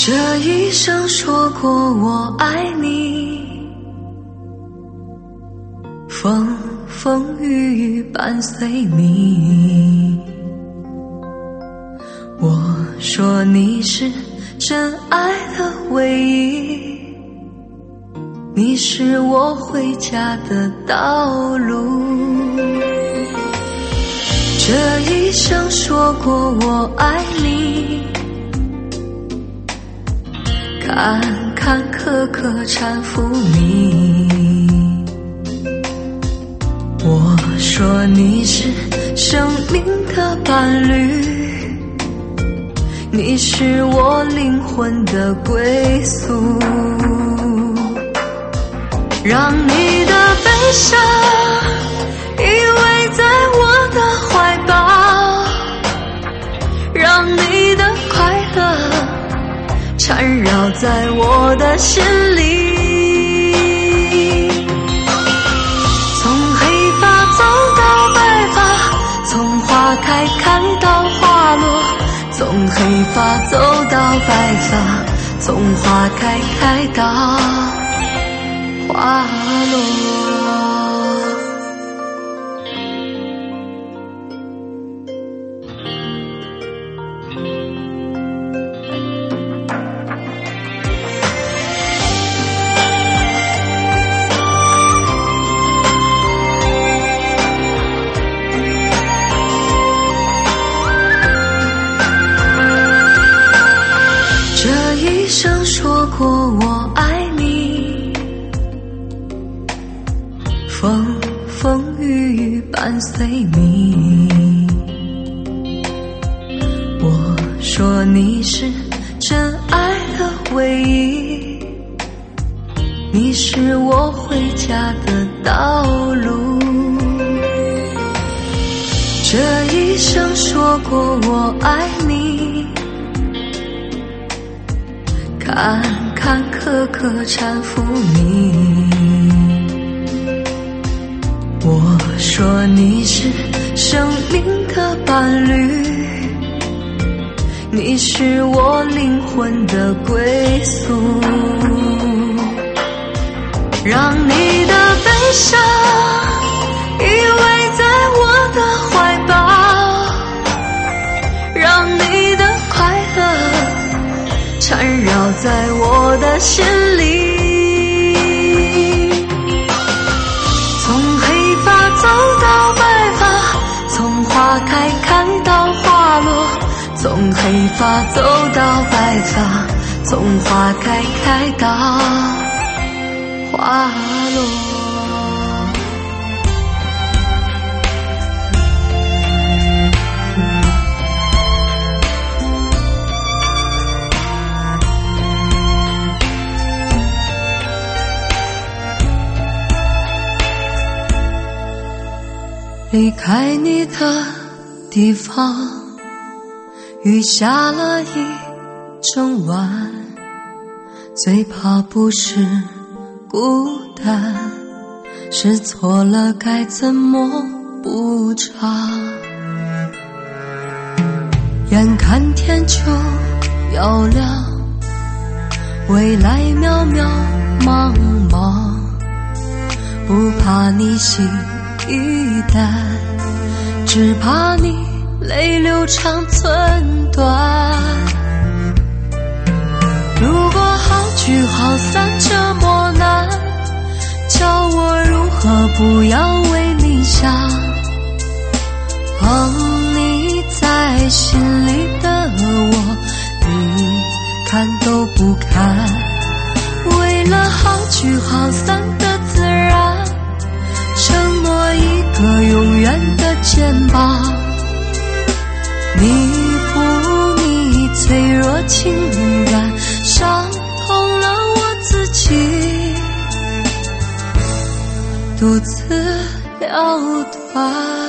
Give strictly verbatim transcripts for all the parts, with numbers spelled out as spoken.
这一生说过我爱你，风风雨雨伴随你。我说你是真爱的唯一，你是我回家的道路。这一生说过我爱你，坎坎坷坷搀扶你。我说你是生命的伴侣，你是我灵魂的归宿。让你的悲伤依偎在我的怀抱，让你的快乐缠绕在我的心里。从黑发走到白发，从花开看到花落，从黑发走到白发，从花开开到花落。这一生说过我爱你，风风雨雨伴随你。我说你是真爱的唯一，你是我回家的道路。这一生说过我爱你，坎坎坷坷搀扶你。我说你是生命的伴侣，你是我灵魂的归宿。让你的悲伤依偎在我的怀抱，让你的快乐缠绕在我的心里。从黑发走到白发，从花开看到花落，从黑发走到白发，从花开开到花落。离开你的地方，雨下了一整晚，最怕不是孤单，是错了该怎么补偿。眼看天就要亮，未来渺渺茫茫，不怕你心一淡，只怕你泪流长寸断。如果好聚好散这么难，叫我如何不要为你想。捧你在心里的我，你看都不看。为了好聚好散的自然，承诺一个永远的肩膀，弥补你脆弱情感，伤痛了我自己，独自了断。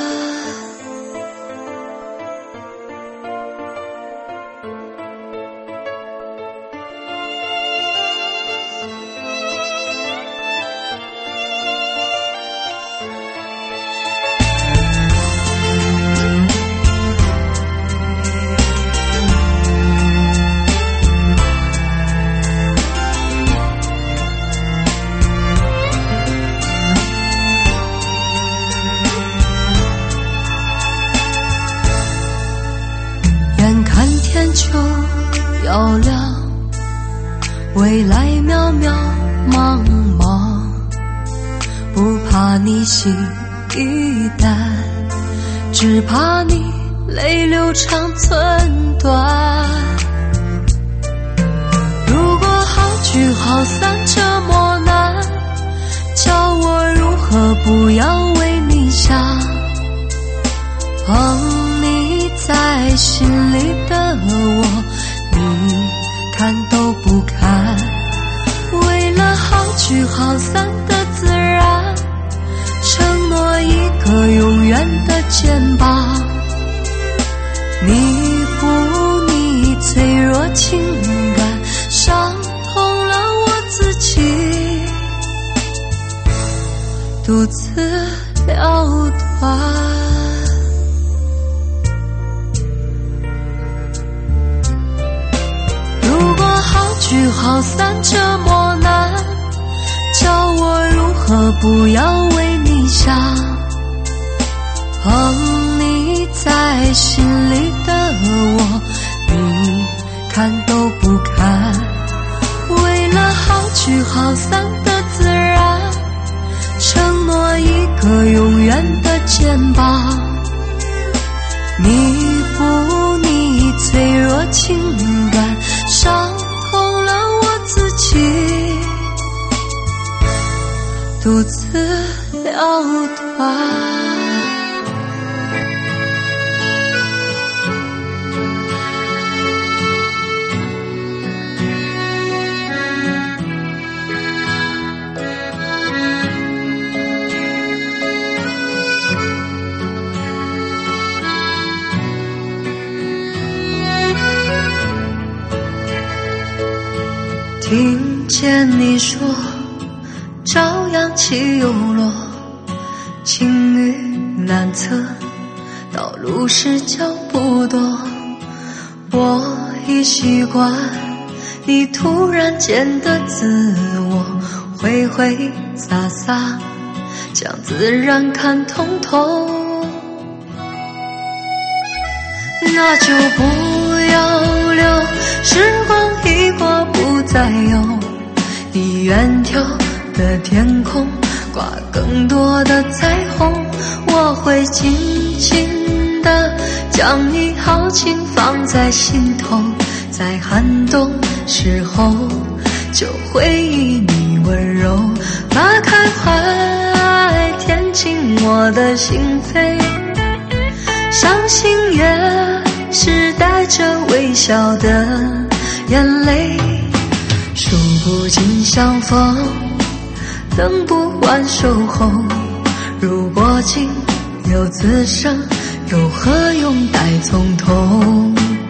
照亮未来渺渺茫茫，不怕你心已淡，只怕你泪流长寸断。如果好聚好散这么难，叫我如何不要为你想？捧你在心里的我，你看都不看。为了好聚好散的自然，承诺一个永远的肩膀，弥补你脆弱情感，伤痛了我自己，独自了断。聚好散这么难，叫我如何不要为你想？捧你在心里的我，你看都不看。为了好聚好散的自然，承诺一个永远的肩膀，弥补你脆弱情感，伤自己，独自了断。听见你说朝阳起又落，晴雨难测，道路是脚步多。我已习惯你突然间的自我，挥挥洒洒将自然看通透。那就不要留，时光一过不再有，你远眺的天空挂更多的彩虹。我会紧紧地将你豪情放在心头，在寒冬时候就回忆你温柔，把开怀填进我的心扉。伤心也是带着微笑的眼泪，数不尽相逢，等不完守候。如果竟有此生，又何用待从头？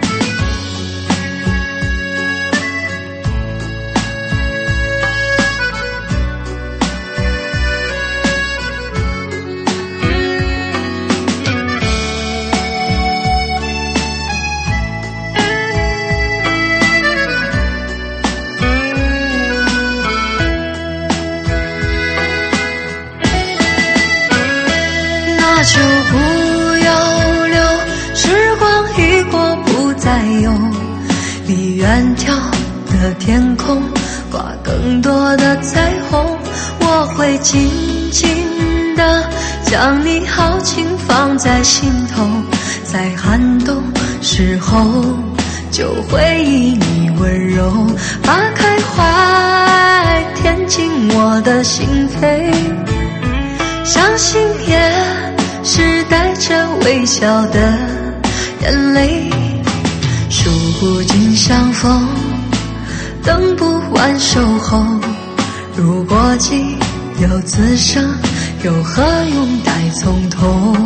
那就不要留，时光一过不再有，离远眺的天空挂更多的彩虹。我会紧紧地将你豪情放在心头，在寒冬时候就回忆你温柔，把开怀填进我的心扉。相信也是带着微笑的眼泪，数不尽相逢，等不完守候。如果竟有此生，又何用待从头？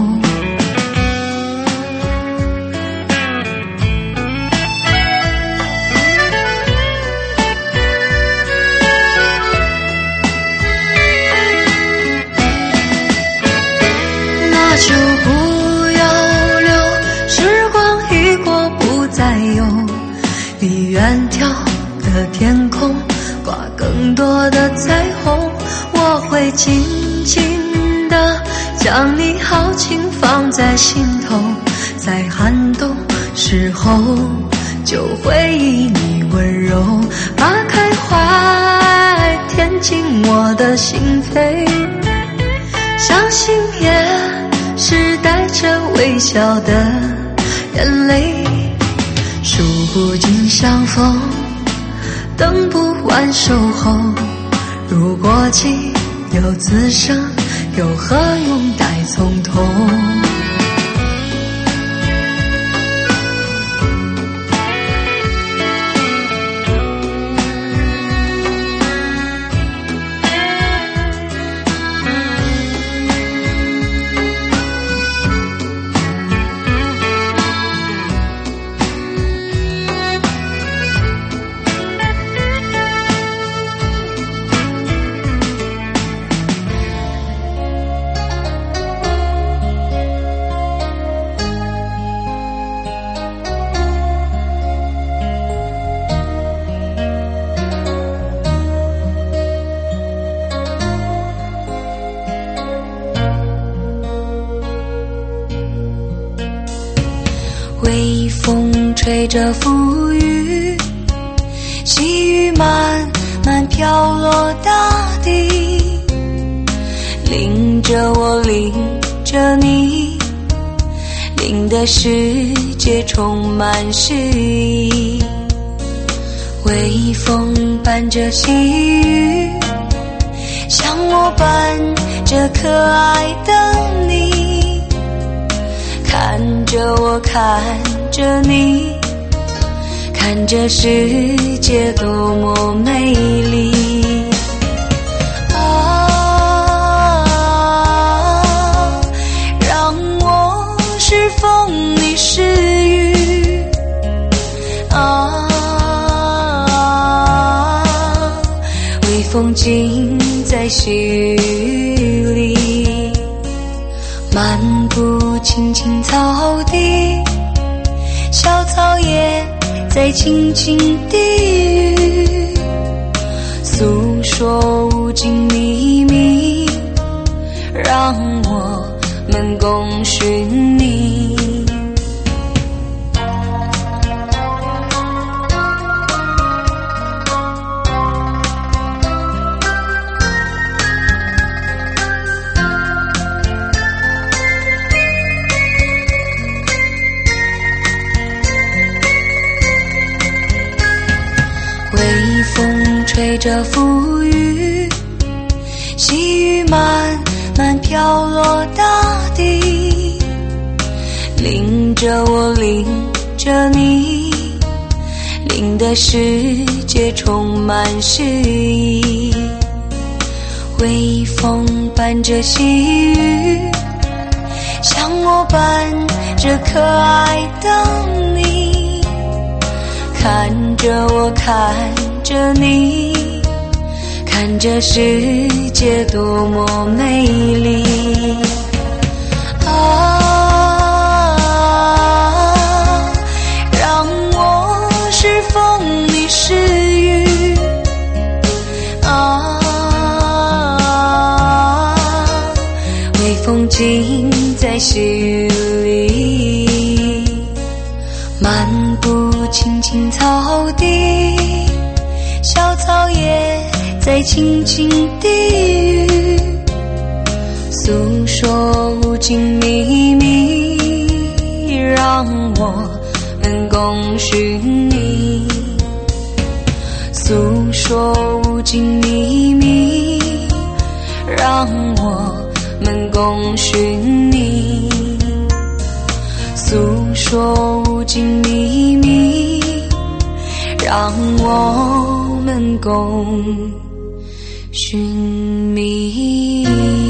那就不要留，时光一过不再有，离远眺的天空挂更多的彩虹。我会紧紧地将你豪情放在心头，在寒冬时候就会以你温柔把开怀填进我的心扉。相信也是带着微笑的眼泪，数不尽相逢，等不完守候。如果情有此生，又何用待从头？ 微风吹着浮雨，细雨慢慢飘落大地，淋着我，淋着你，淋的世界充满诗意。微风伴着细雨，像我伴着可爱的你，看着我，看着你，看着世界多么美丽。啊，让我是风，你是雨。啊，微风尽在细雨里，漫步青青草地，小草也在轻轻低语，诉说无尽秘密，让我们共寻觅。微风吹着浮雨，细雨慢慢飘落大地，淋着我，淋着你，淋的世界充满诗意。微风伴着细雨，像我伴着可爱的你，看着我，看着你，看着世界多么美丽。啊，让我是风，你是雨。啊，微风尽在细雨里，漫步青青草地，小草也在轻轻低语，诉说无尽秘密，让我们共寻觅。诉说无尽秘密，让我们共寻觅。诉说无尽秘密，让我们共寻觅。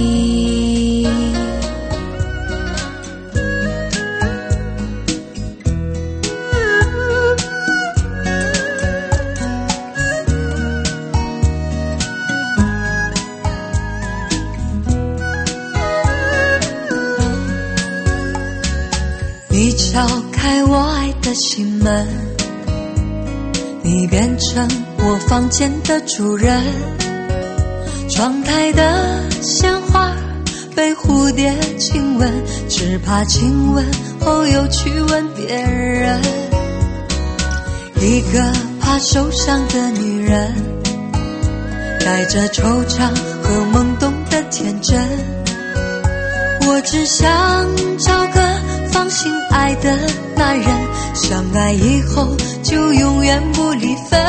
你敲开我爱的心门，你变成我房间的主人，窗台的鲜花被蝴蝶亲吻，只怕亲吻后又去吻别人。 一个怕受伤的女人，带着惆怅和懵懂的天真。我只想找个放心爱的男人，相爱以后就永远不离分。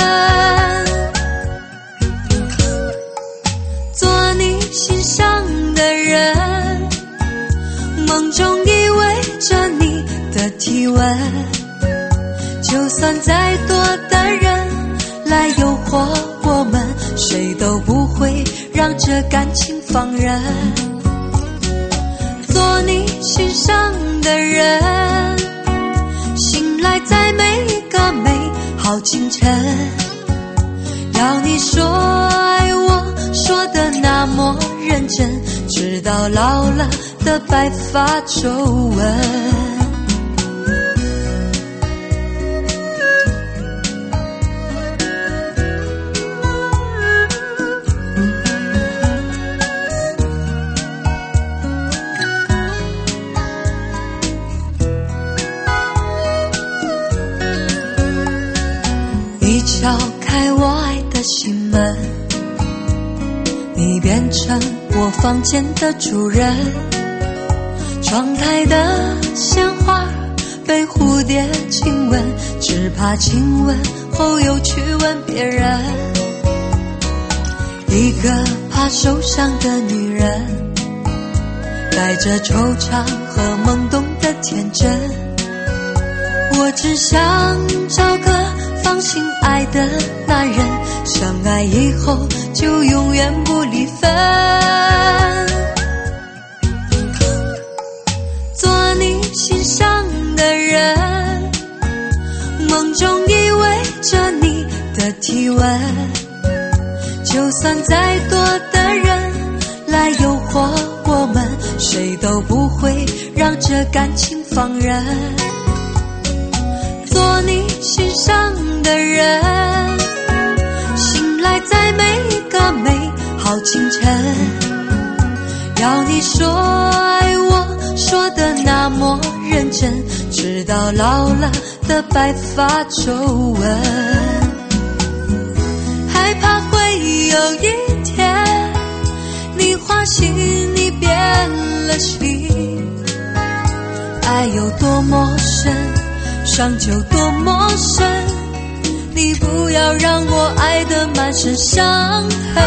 做你心上的人，梦中依偎着你的体温，就算再多的人来诱惑我们，谁都不会让这感情放任。做你心上的人，醒来在每一个美好清晨，要你说爱我，说的那么认真，直到老了的白发皱纹。你敲开我爱的心门，你变成我房间的主人，窗台的鲜花被蝴蝶亲吻，只怕亲吻后又去吻别人。一个怕受伤的女人，带着惆怅和懵懂的天真。我只想找个放心爱的男人，相爱以后就永远不离分。做你心上的人，梦中依偎着你的体温，就算再多的人来诱惑我们，谁都不会让这感情放任。做你心上的人，醒来在每一个美好清晨，要你说爱我，说的那么认真，直到老了的白发皱纹。害怕会有一天你花心，你变了心，爱有多么深，伤就多么深，你不要让我爱得满身伤痕。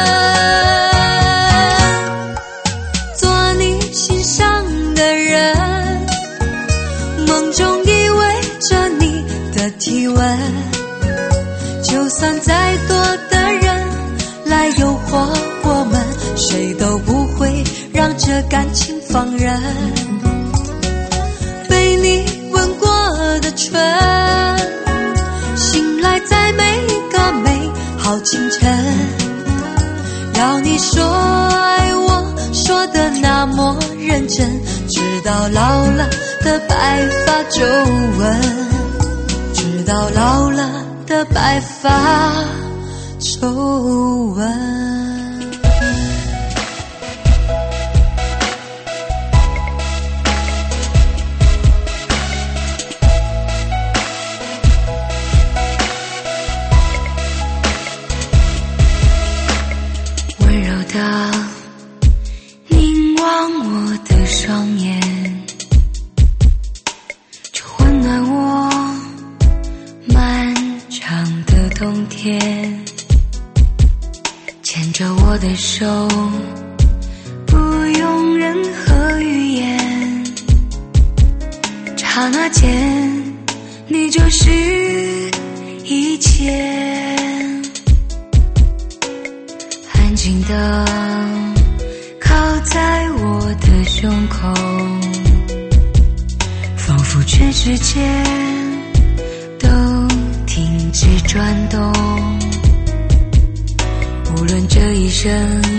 做你心上的人，梦中依偎着你的体温，就算再多的人来诱惑我们，谁都不会让这感情放任。被你吻过的唇，醒来在每一个美好清晨，要你说爱我，说的那么认真，直到老了的白发皱纹，直到老了的白发皱纹。 凝望我的双眼，就温暖我漫长的冬天。牵着我的手，不用任何语言，刹那间你就是一切。安静的靠在我的胸口，仿佛全世界都停止转动。无论这一生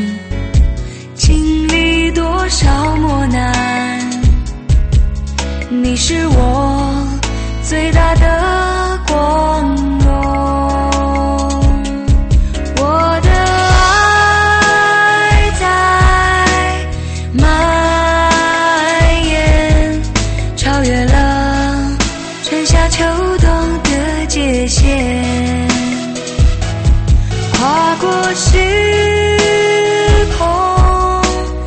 经历多少磨难，你是我最大的光荣。秋冬的间，跨过时空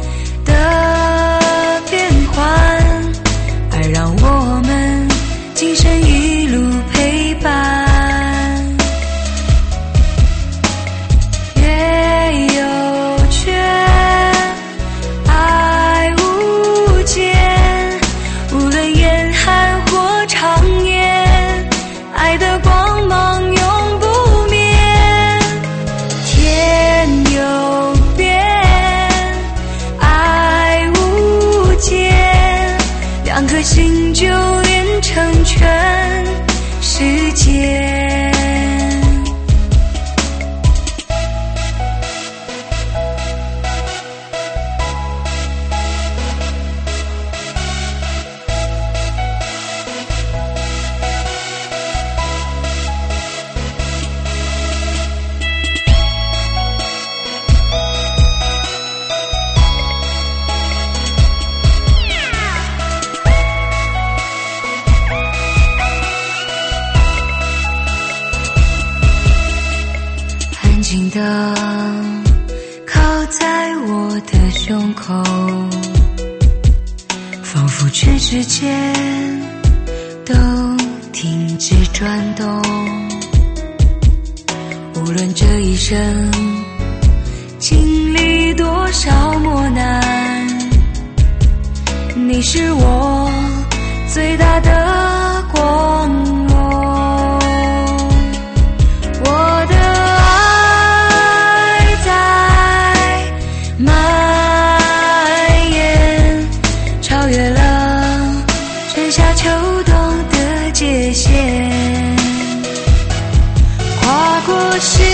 的变换，爱让我们今生一路陪伴。月有缺，爱无间，无论严寒或长夜，爱的光芒永不灭。天有变，爱无间，两颗心就连成全世界。安静地靠在我的胸口，仿佛全世界都停止转动。无论这一生经历多少磨难，你是我最大的光荣。我的爱在蔓延，超越了春夏秋冬的界限，跨过时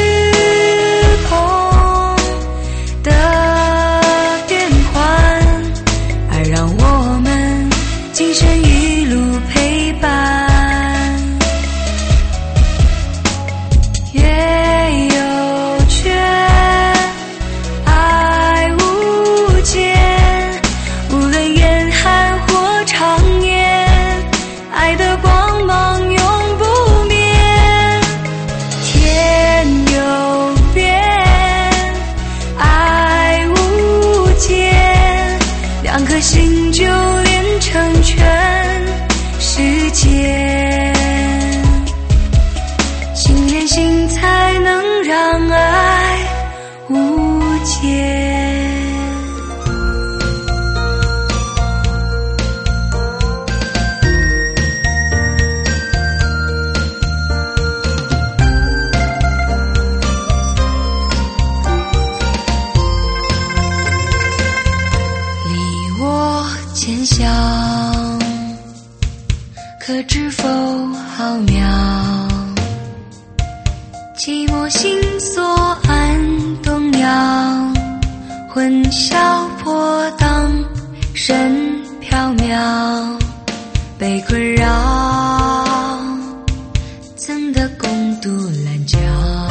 空的变换，爱让我们今生一路陪伴。月有缺，爱无间，无论严寒或长夜，爱的光芒永不灭。天有变，爱无间，两颗心就连成全世界。心连心才能让爱无间。离我渐小，可知否浩渺？寂寞心锁暗动摇，混淆破荡身缥缈，被困扰怎得共度蓝桥？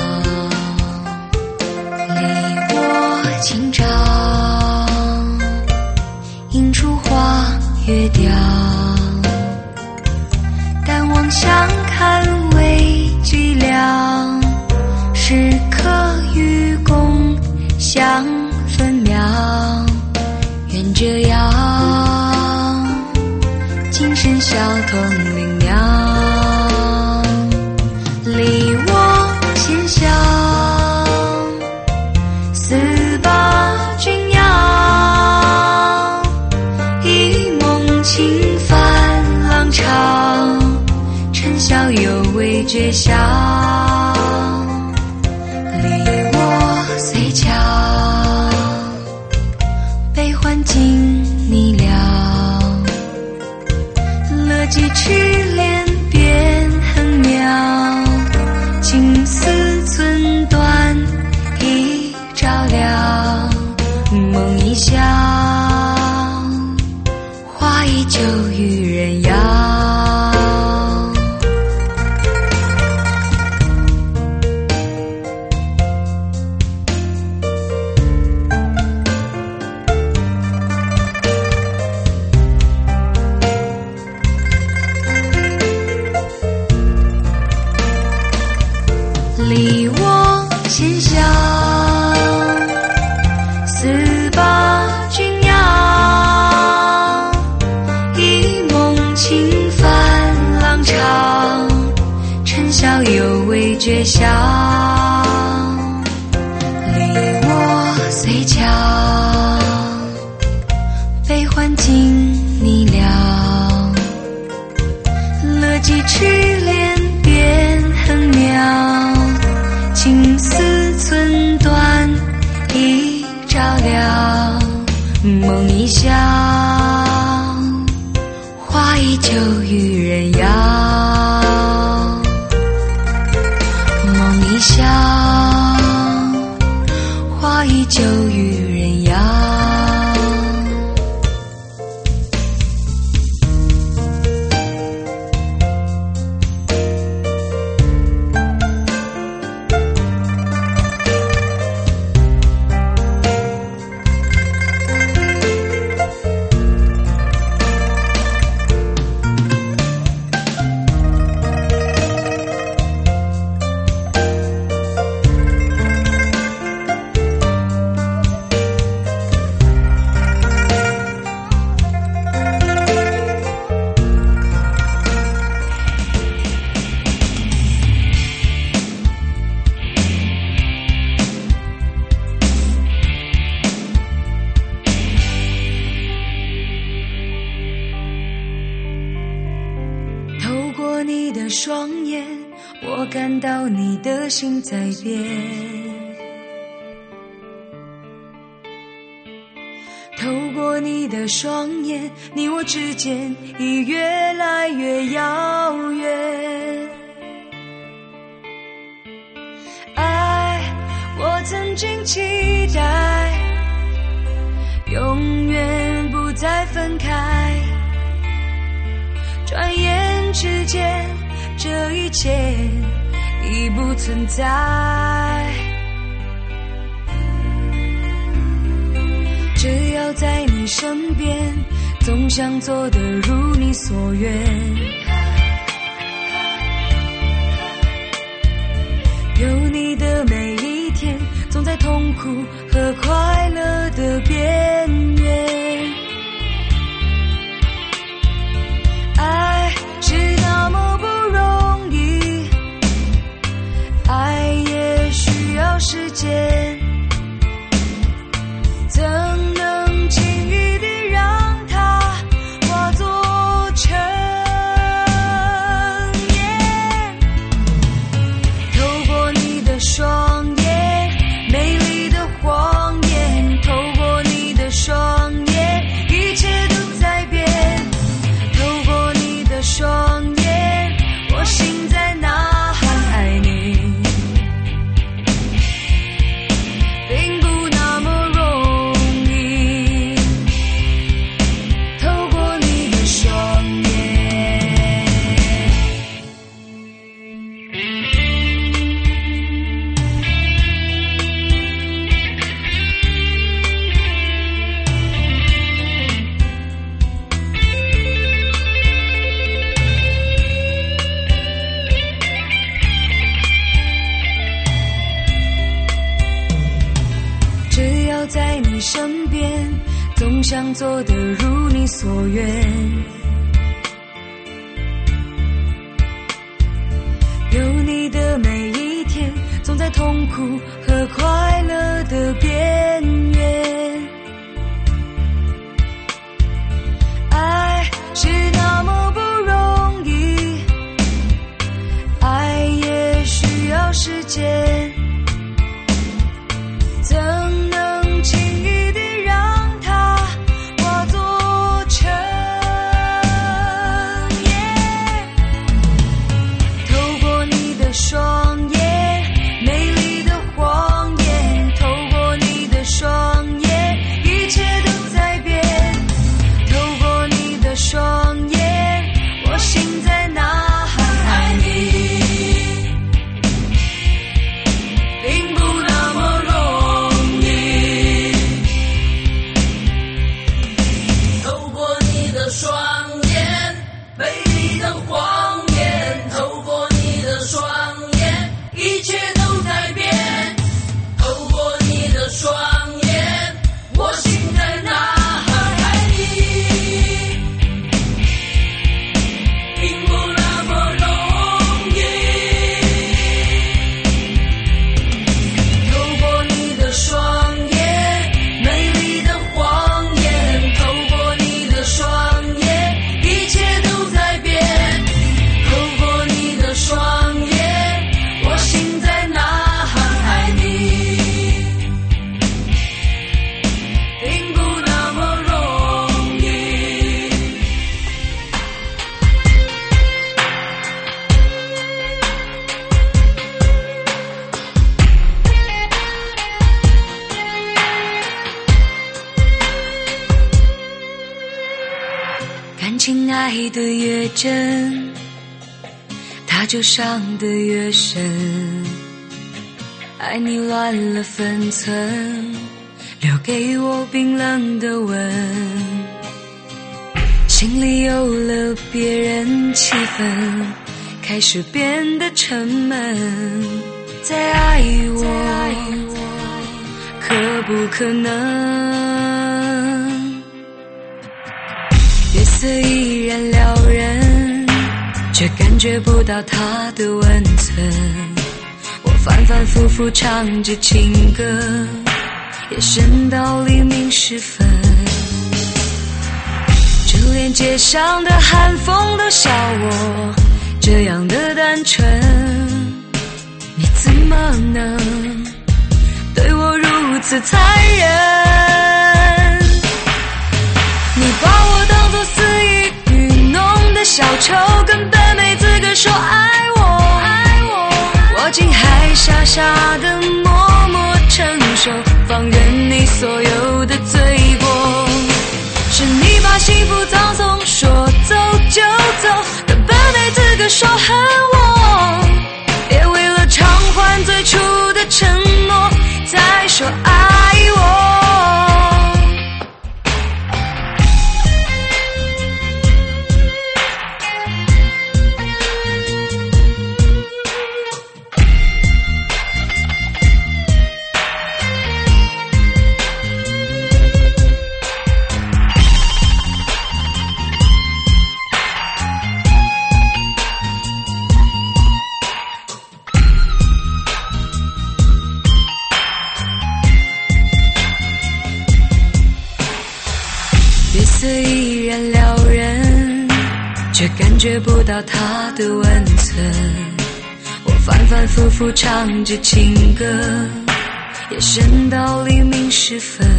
离我清照，映出花月调，但望相看为寂寥，时刻与共相分秒。愿这样今生小童灵鸟，离我离我仙乡，四八君阳，一梦轻帆浪长，尘嚣犹未觉晓。离我随桥，悲欢尽你了，乐极痴恋变很妙，情丝寸断已照了，梦一笑，花依旧与人摇，梦一笑，花依旧与人摇。你的双眼，我感到你的心在变。透过你的双眼，你我之间已越来越遥远。爱，我曾经期待，永远不再分开。转眼之间，这一切已不存在。只要在你身边，总想做得如你所愿。有你的每一天，总在痛苦和快乐的边缘。爱是那么不容易，爱也需要时间，怎能轻易地让它化作尘烟？透过你的双眼，美丽的谎言，透过你的双眼，一切都在变。双眼，我心在呐喊爱你，并不那么容易。透过你的双眼，在你身边，总想做得如你所愿。有你的每一天，总在痛苦和快乐的边缘。爱是那么不容易，爱也需要时间，怎能轻易地让它化作尘烟？透过你的双眼，美丽的谎言，透过你的爱得越真，它就伤得越深。爱你乱了分寸，留给我冰冷的吻，心里有了别人，气氛开始变得沉闷。再爱我，可不可能？月色依然撩人，却感觉不到它的温存。我反反复复唱着情歌，夜深到黎明时分，就连街上的寒风都笑我这样的单纯。你怎么能对我如此残忍？你把我当作肆意愚弄的小丑，根本没资格说爱我。我竟还傻傻的默默承受，放任你所有的罪过。是你把幸福葬送，说走就走，根本没资格说恨我。别为了偿还最初的承诺，再说爱我。月色依然撩人，却感觉不到它的温存。我反反复复唱着情歌，夜深到黎明时分，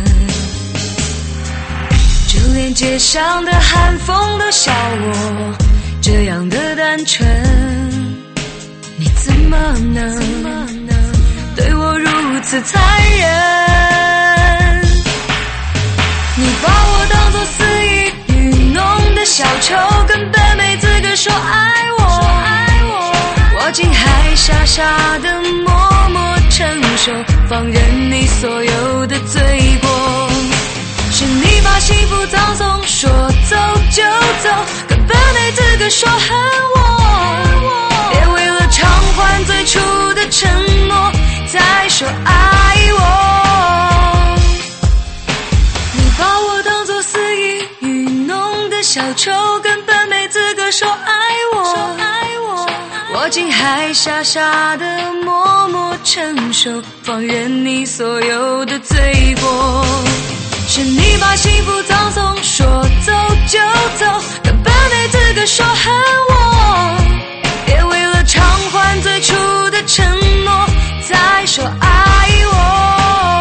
就连街上的寒风都笑我这样的单纯。你怎么能对我如此残忍？你把我当作肆意愚弄的小丑，根本没资格说爱我。我竟还傻傻的默默承受，放任你所有的罪过。是你把幸福葬送，说走就走，根本没资格说恨我。别为了偿还最初的承诺，再说爱我。小丑根本没资格说爱我，我竟还傻傻的默默承受，放任你所有的罪过。是你把幸福葬送，说走就走，根本没资格说恨我。别为了偿还最初的承诺，再说爱我。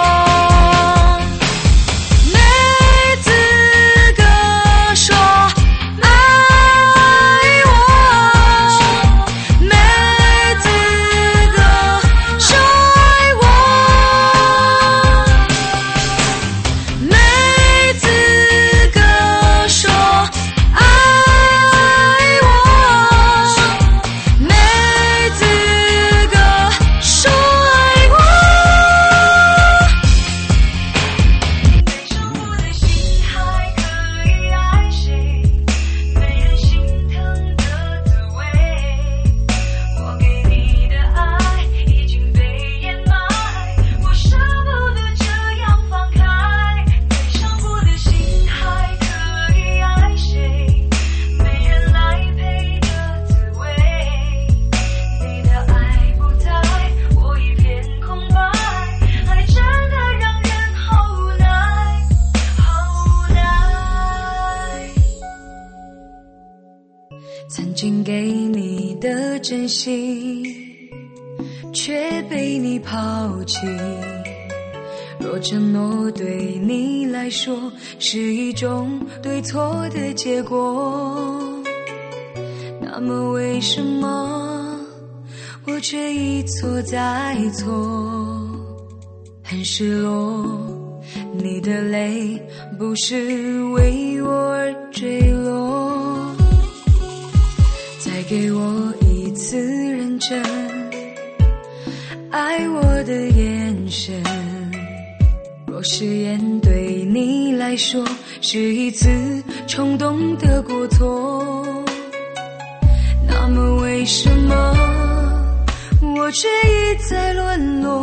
曾经给你的真心，却被你抛弃。若承诺对你来说是一种对错的结果，那么为什么我却一错再错？很失落，你的泪不是为我而坠落。 给我一次认真爱我的眼神，若誓言对你来说是一次冲动的过错，那么为什么我却一再沦落？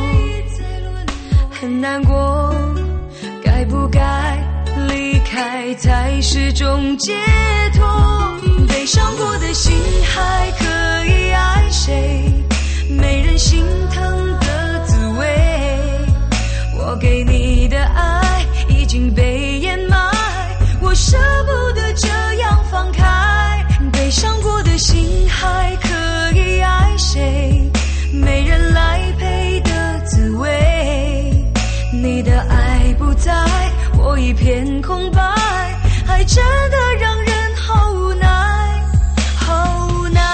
很难过，该不该离开才是种解脱？悲伤过的心还可以爱谁？没人心疼的滋味，我给你的爱已经被掩埋，我舍不得这样放开。悲伤过的心还可以爱谁？没人来陪的滋味，你的爱不在，我一片空白，爱真的让人好无奈，好无奈。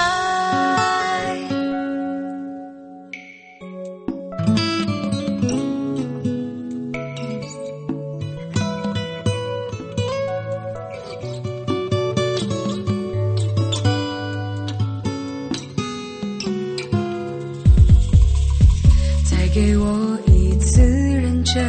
再给我一次认真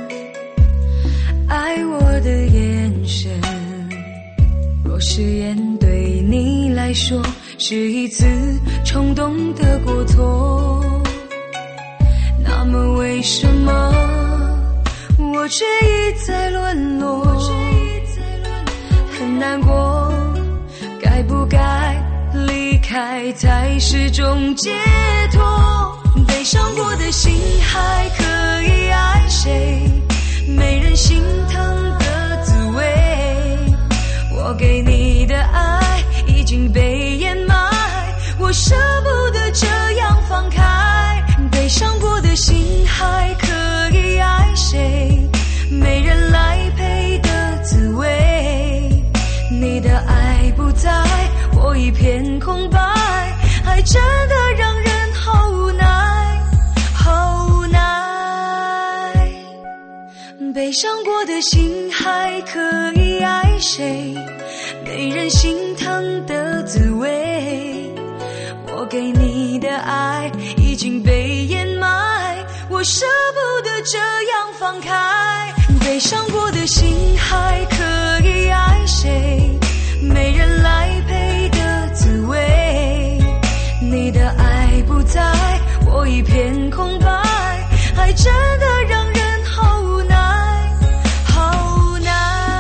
爱我的眼神，若誓言对你来说是一次冲动的过错，那么为什么我却一再沦落？很难过，该不该离开才是种解脱？悲伤过的心还可以爱谁？没人心疼的滋味，我给你的爱已经被掩埋，我舍不得这样放开。悲伤过的心还可以爱谁？没人来陪的滋味，你的爱不在，我一片空白，爱真的让人好无奈，好无奈。悲伤过的心还可以爱谁？没人心疼的滋味，我给你的爱已经被掩埋，我舍不得这样放开。悲伤过的心还可以爱谁？没人来陪的滋味，你的爱不在，我一片空白，爱真的让人好无奈，好无奈。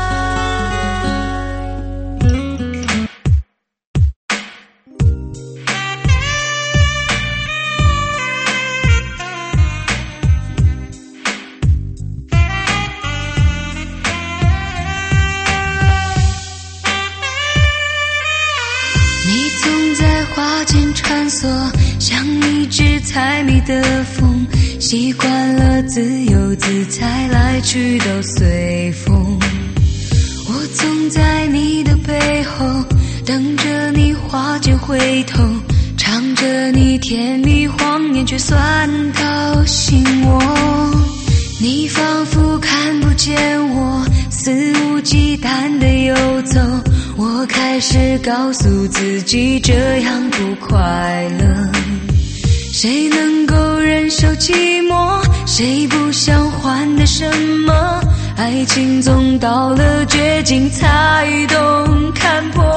你总在花间穿梭，像一只采蜜的风，习惯了自由自在，来去都随风。我总在你的背后，等着你花间回头，唱着你甜蜜谎言，却酸到心窝。你仿佛看不见我，肆无忌惮地游走，我开始告诉自己这样不快乐。谁能够忍受寂寞？谁不想换得什么？爱情总到了绝境才懂看破。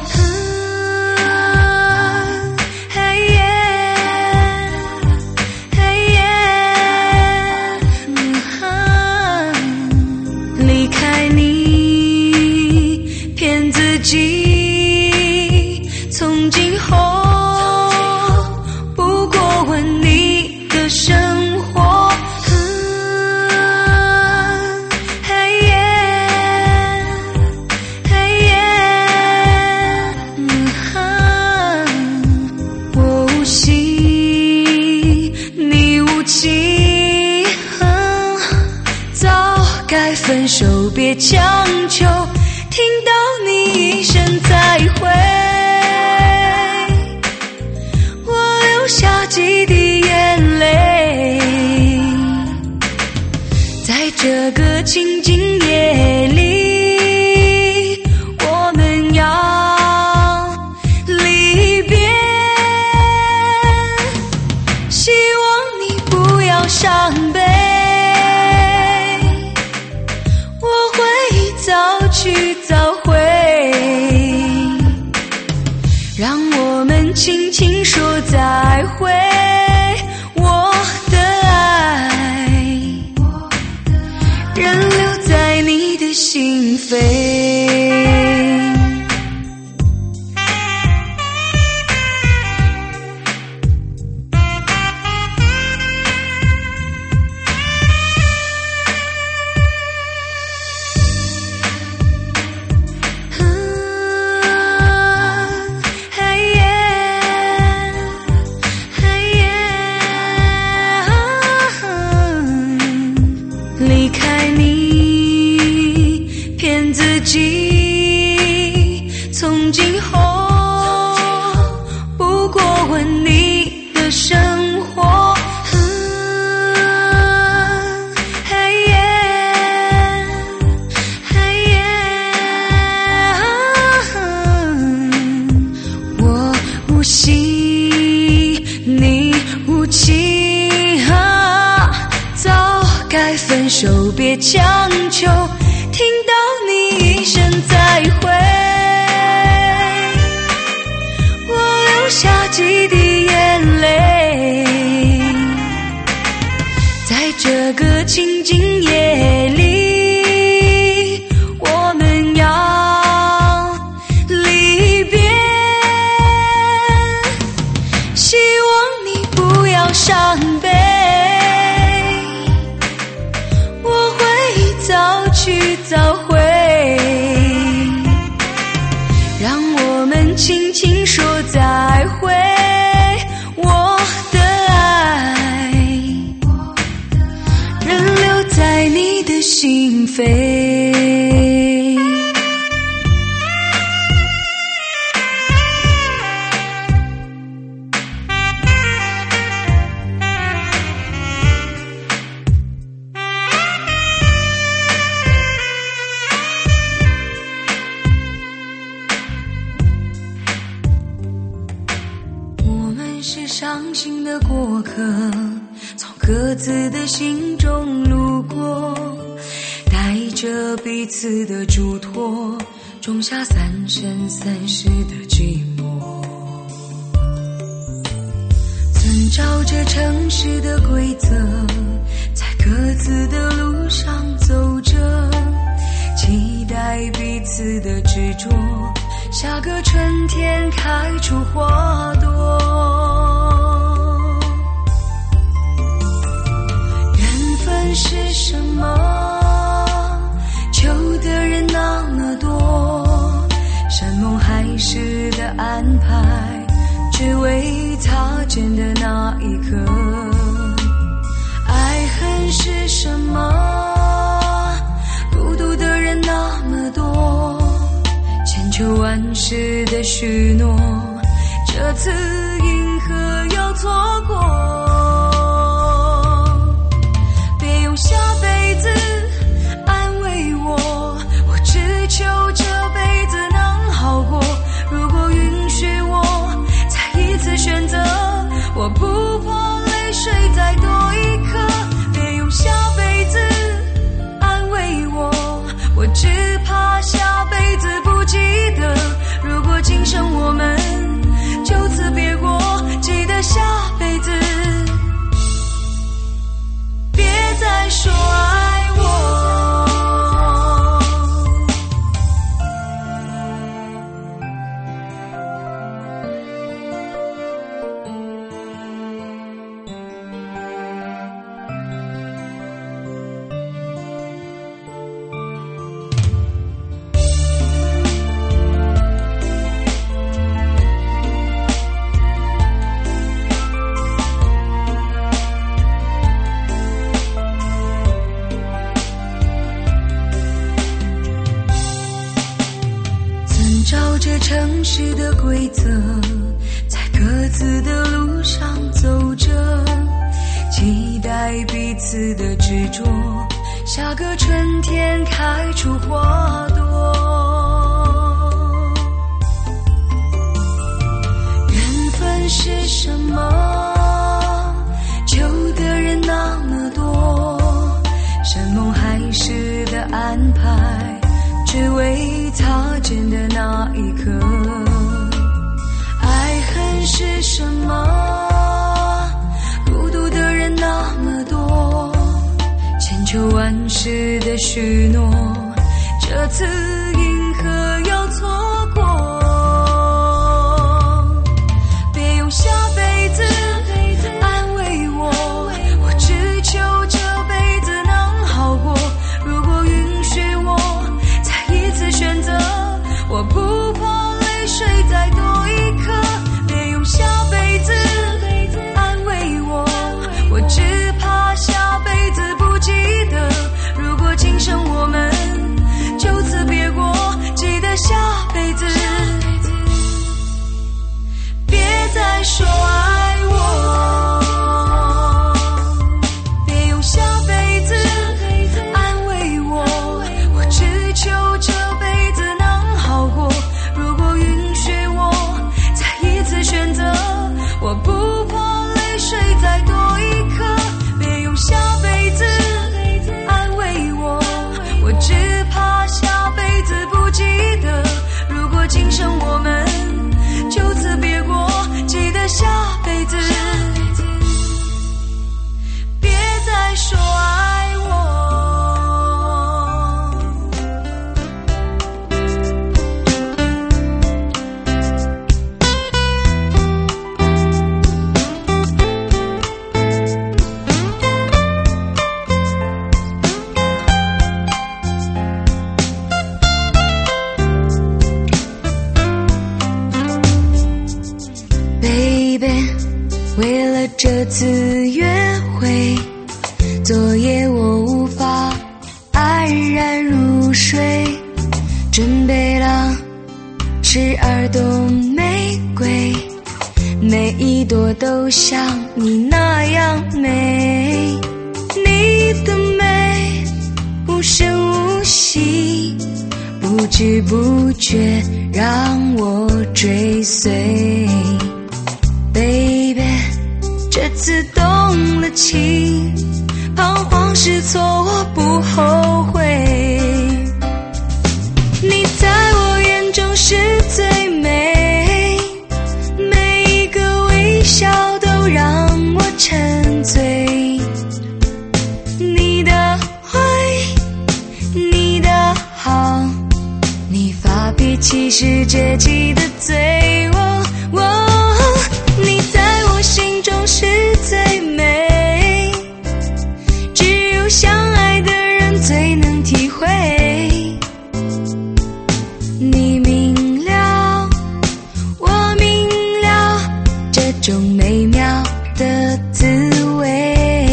嗯，嘿耶，嘿耶，嗯哈，离开你，骗自己，从今后不过问你的生活。分手别强求，听到你一声再会，我流下几滴眼泪。在这个清静夜里，我们要离希望你不要伤悲，我会早去早回，让我们轻轻说再会。我的爱仍留在你的心扉。离开你，骗自己，从今后不过问你的生活。嗯，嘿耶，嘿耶，我无心，你无情。该分手别强求，听到你一声再会，我流下几滴眼泪，在这个静静夜里，我们要离别。希望你不要伤悲，早去早回，让我们轻轻说再会。我的爱仍留在你的心扉。是伤心的过客，从各自的心中路过，带着彼此的嘱托，种下三生三世的寂寞。遵照着城市的规则，在各自的路上走着，期待彼此的执着，下个春天开出花朵。缘分是什么？求的人那么多，山盟海誓的安排，只为擦肩的那一刻。爱恨是什么？孤独的人那么多，千秋万世的许诺，这次因何要错过？别用下辈子安慰我，我只求这辈子能好过。如果允许我再一次选择，我不怕泪水再多一颗。别用下辈子安慰我，我只怕下辈子不记得。如果今生我们就此别过，记得下辈子别再说爱我。照着城市的规则，在各自的路上走着，期待彼此的执着，下个春天开出花朵。缘分是什么？ 求万世的许诺，这次银河要错过。别用下辈子安慰我，我只求这辈子能好过。如果允许我再一次选择，我不怕泪水再多一颗。别用下辈子安慰我，我只怕下辈子不记得。如果今生我们就此别过，记得下辈子别再说爱我。别用下辈子安慰我，我只求这辈子能好过。如果允许我再一次选择，我不怕泪水再多一颗。别用下辈子安慰我，我只怕下辈子不记得。如果今生我们就此别过，记得下辈子别再说爱我。为了这次约会，昨夜我无法安然入睡，准备了十二朵玫瑰，每一朵都像你那样美。你的美无声无息，不知不觉让我追随。Baby， 这次动了情，彷徨失措我不后悔。你在我眼中是最美，每一个微笑都让我沉醉。你的坏，你的好，你发脾气时接济的罪我我。你在我心中是最美，只有相爱的人最能体会。你明了，我明了，这种美妙的滋味。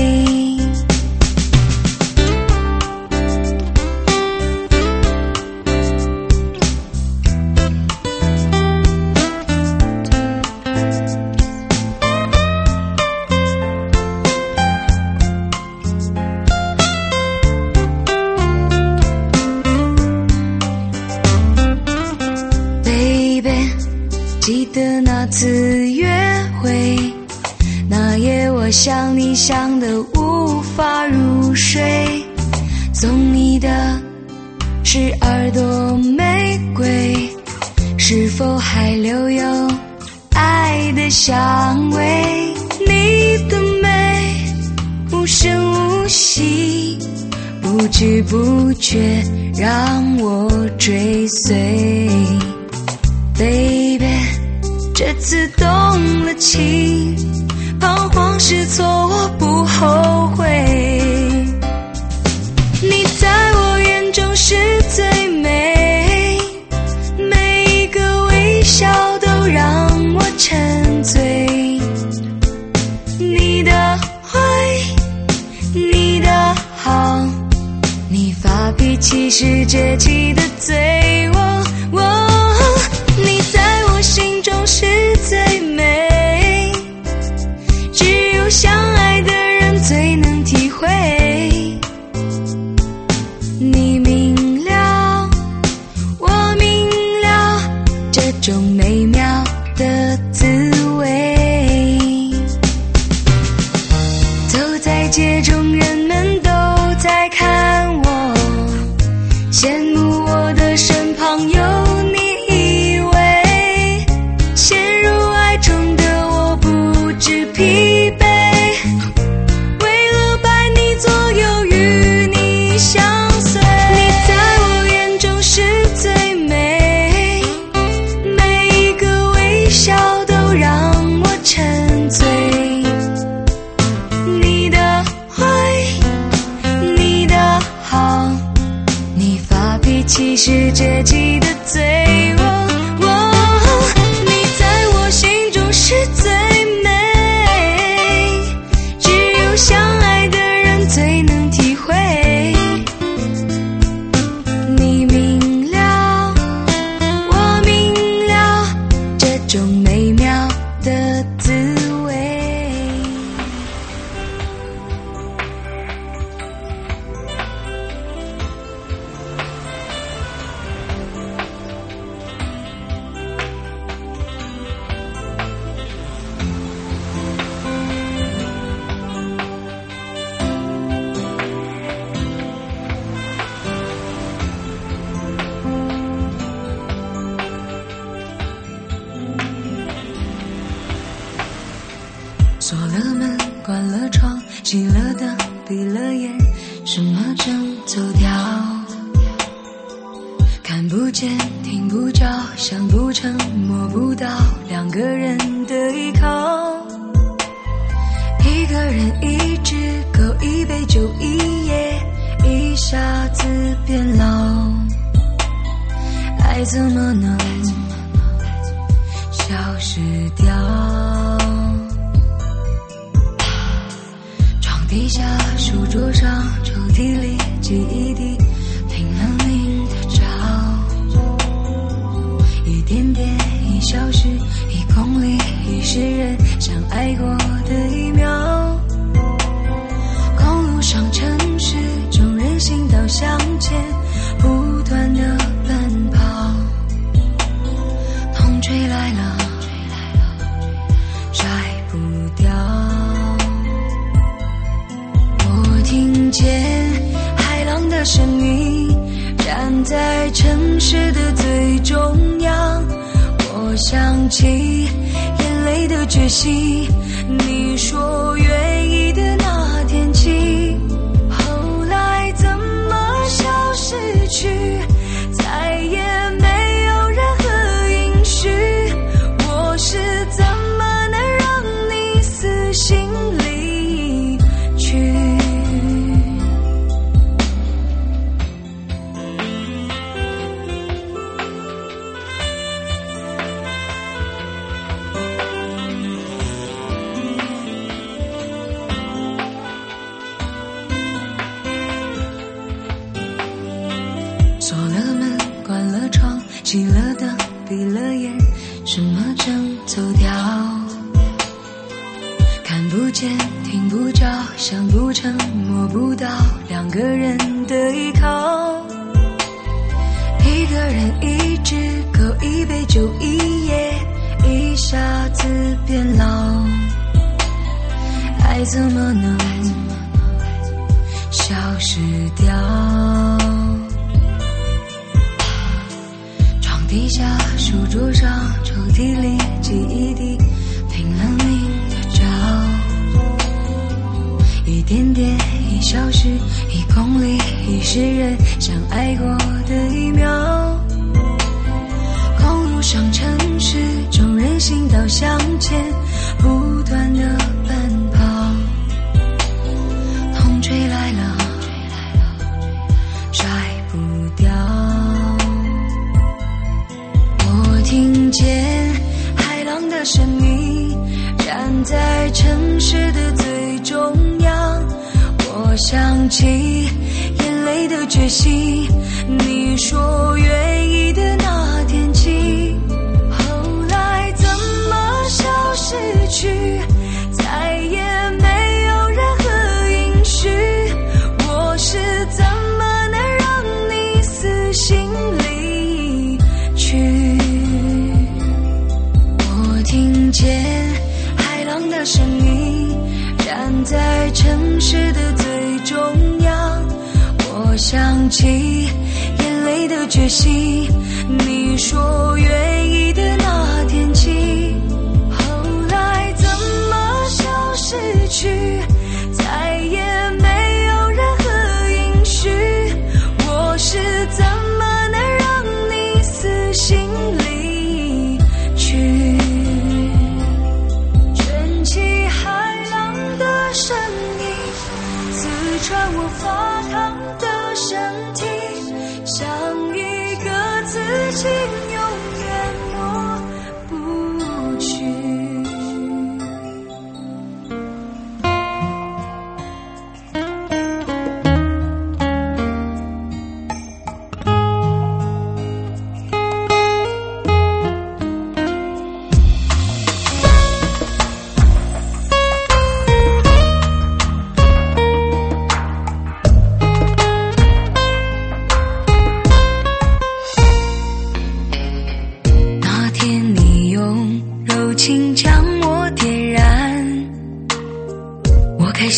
记得那次约会，那夜我想你想得无法入睡，送你的十二朵玫瑰，是否还留有爱的香味？你的美无声无息，不知不觉让我追随。Baby， 这次动了情，彷徨失措我不后悔。你在我眼中是最美，每一个微笑都让我沉醉。你的坏，你的好，你发脾气时接济的罪我我。你在我心中是最美，只有相爱的人最能体会。你明了，我明了，这种美妙的滋味。走在街中，人们都在看我，羡慕我的身旁有你。疲惫，为了伴你左右与你世界记得最弱。哦，你在我心中是最美，只有相爱的人最能体会。你明了，我明了，这种美妙的滋味。 锁了门，关了窗，熄了灯，闭了眼，什么正走掉？看不见，听不着，想不成，摸不到，两个人的依靠。一个人一只狗，一杯酒，一夜，一下子变老。爱怎么能消失掉？地下书桌上，抽屉里记忆地拼了命的找，一点点，一小时，一公里，一世人相爱过的一秒。公路上，城市中，人行道向前不断的奔跑，风吹来了，甩不掉。听见海浪的声音，站在城市的最中央。我想起眼泪的决心，你说愿意的那天起，后来怎么消失去，再也没有任何音讯。我是怎么能让你死心离去？锁了门，关了窗，熄了灯，闭了眼，什么正走掉？看不见，听不着，想不成，摸不到，两个人的依靠。一个人，一只狗，一杯酒，一夜，一下子变老。爱怎么能消失掉？地下书桌上，抽屉里记忆地拼了命的找，一点点，一小时，一公里，一世人相爱过的一秒。公路上，城市中，人行道向前不断的奔跑，风吹来了，甩不掉。听见海浪的声音，站在城市的最中央。我想起眼泪的决心，你说愿意的那天起，后来怎么消失去，再也没有任何音讯。我是怎么能让你死心离去？听见海浪的声音，站在城市的最中央。我想起眼泪的决心，你说愿意的那天起，后来怎么消失去，再也没有任何音讯。我是怎么能让你死心离去？声音刺穿我发烫的身体，像一个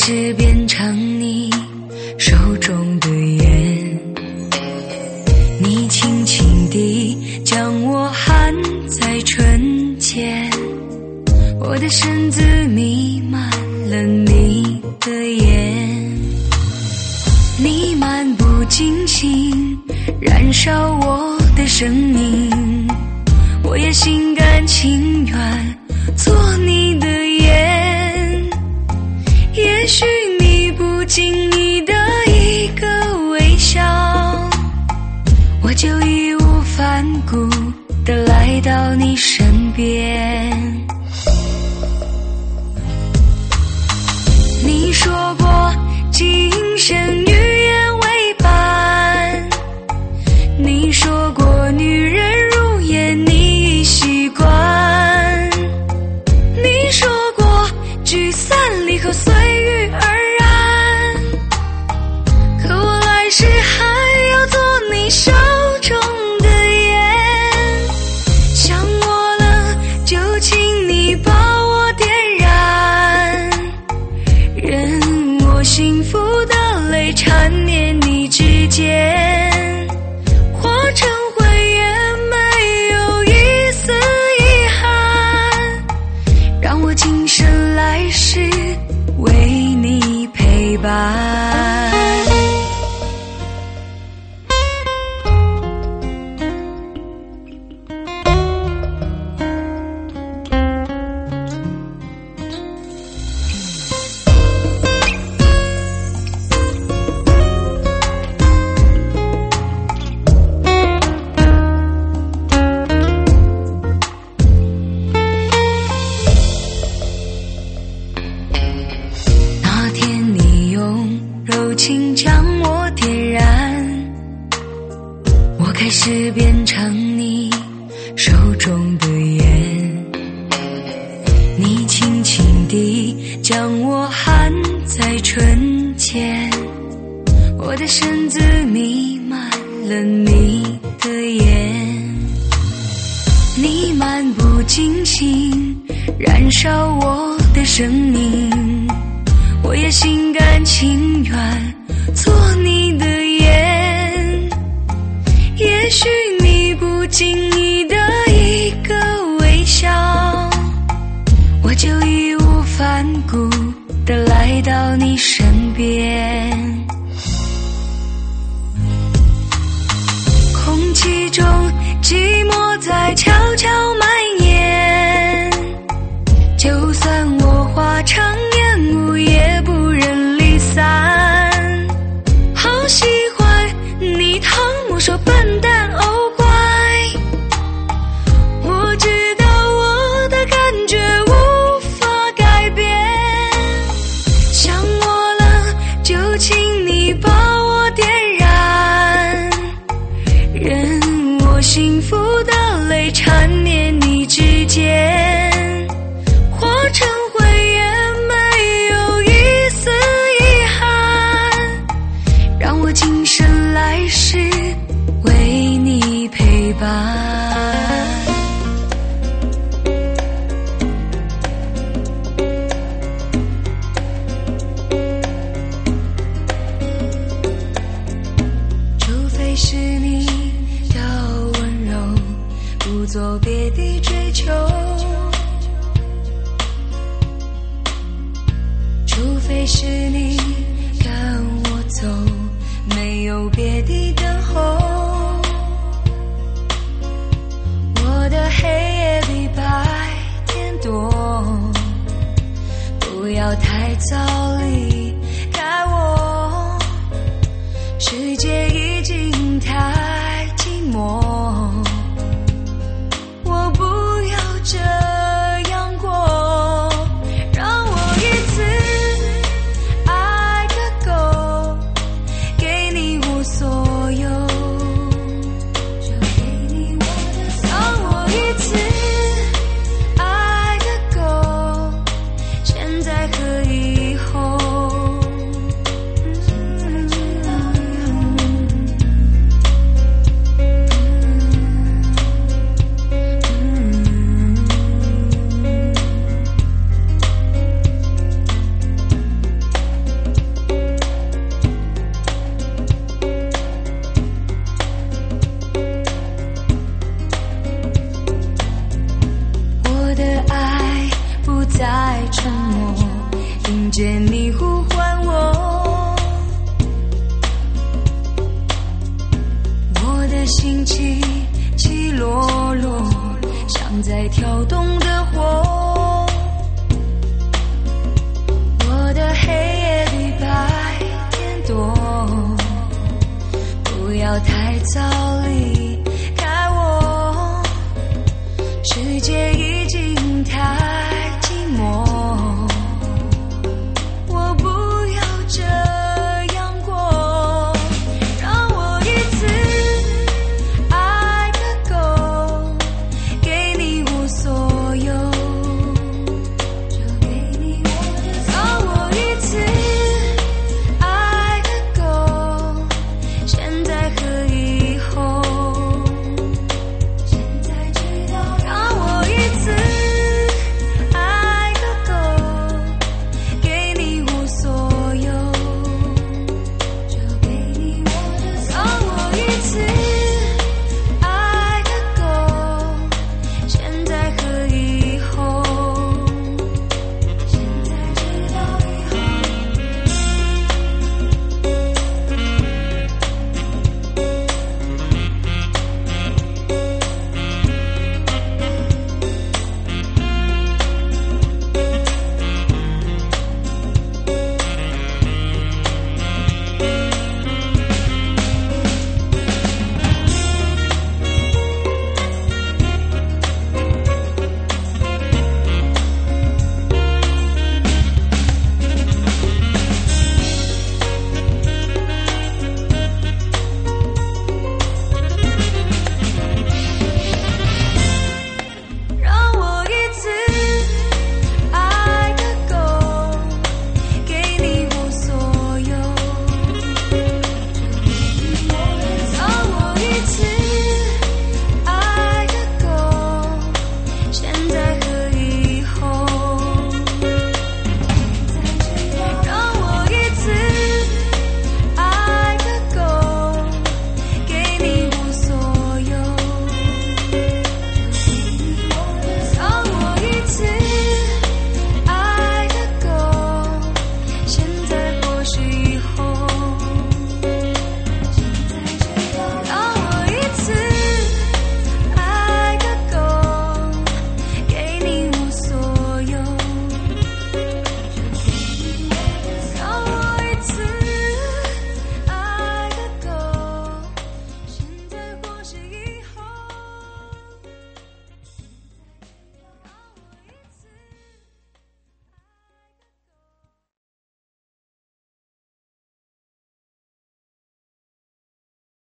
始变成你手中的烟，你轻轻地将我含在唇间，我的身子弥漫了你的眼，你漫不经心燃烧我的生命，我也心甘情愿做你的烟。也许你不经意的一个微笑，我就义无反顾地来到你身边。你说过今生与愿为伴，你说过女人如烟你已习惯，你说过聚散离合随遇而安，可我来世还要做你手中的烟，想我了就请你把我点燃，任我幸福的泪缠绵你指尖，化成灰也没有一丝遗憾，让我今生来世为你陪伴。柔情将我点燃，我开始变成你手中的烟，你轻轻地将我含在唇间，我的身子弥漫了你的眼，你漫不经心燃烧我的生命，我也心甘情愿做你的烟。也许你不经意的一个微笑，我就义无反顾地来到你身边。空气中寂寞在悄悄蔓延，就算我化成烟雾也不忍离散，好喜欢你汤姆说笨蛋哦乖，我知道我的感觉无法改变，想我了就请你把我点燃，任我幸福的泪缠绵你指尖，化成灰也没有一丝遗憾，让我今生来世为你陪伴。除非是你的温柔不做别的追求，除非是你跟我走，没有别的